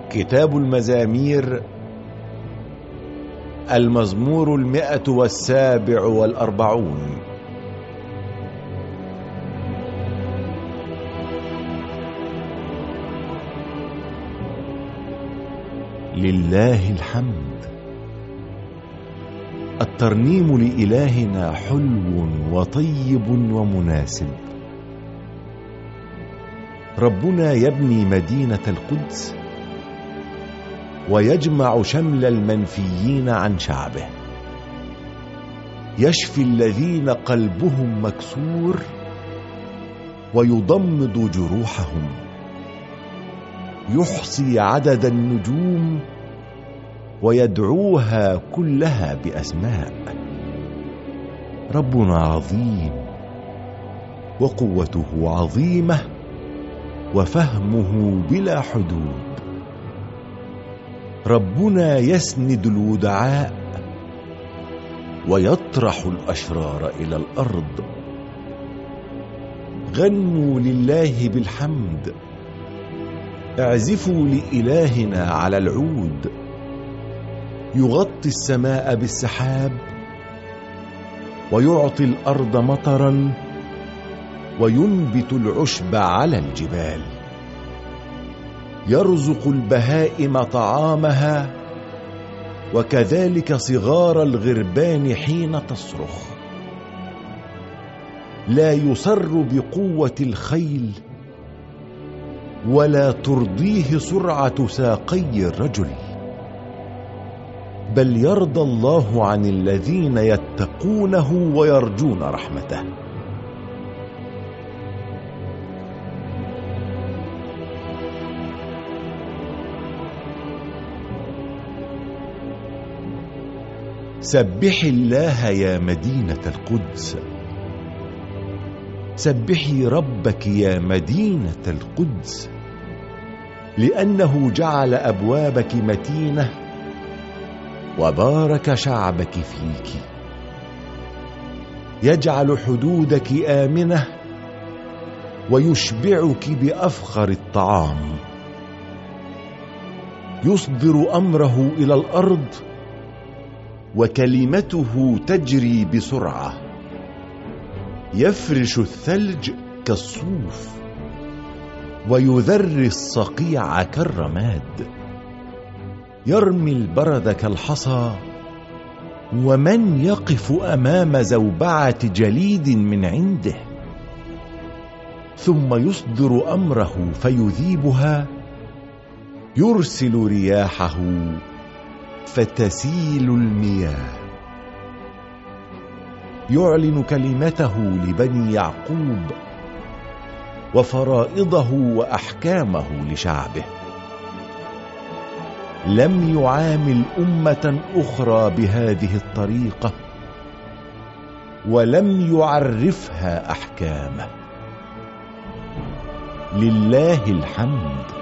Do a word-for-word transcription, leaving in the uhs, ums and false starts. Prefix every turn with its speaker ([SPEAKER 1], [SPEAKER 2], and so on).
[SPEAKER 1] كتاب المزامير، المزمور المئة والسابع والأربعون. لله الحمد. الترنيم لإلهنا حلو وطيب ومناسب. ربنا يبني مدينة القدس ويجمع شمل المنفيين عن شعبه. يشفي الذين قلبهم مكسور ويضمد جروحهم. يحصي عدد النجوم ويدعوها كلها بأسماء. ربنا عظيم وقوته عظيمة وفهمه بلا حدود. ربنا يسند الودعاء ويطرح الأشرار إلى الأرض. غنوا لله بالحمد، اعزفوا لإلهنا على العود. يغطي السماء بالسحاب ويعطي الأرض مطرا وينبت العشب على الجبال. يرزق البهائم طعامها وكذلك صغار الغربان حين تصرخ. لا يسر بقوة الخيل ولا ترضيه سرعة ساقي الرجل، بل يرضى الله عن الذين يتقونه ويرجون رحمته. سبحي الله يا مدينة القدس. سبحي ربك يا مدينة القدس، لأنه جعل أبوابك متينة وبارك شعبك فيك. يجعل حدودك آمنة ويشبعك بأفخر الطعام. يصدر أمره إلى الأرض وكلمته تجري بسرعة. يفرش الثلج كالصوف ويذري الصقيع كالرماد. يرمي البرد كالحصى، ومن يقف أمام زوبعة جليد من عنده. ثم يصدر أمره فيذيبها. يرسل رياحه فتسيل المياه. يعلن كلمته لبني يعقوب وفرائضه وأحكامه لشعبه. لم يعامل أمة أخرى بهذه الطريقة ولم يعرفها أحكامه. لله الحمد.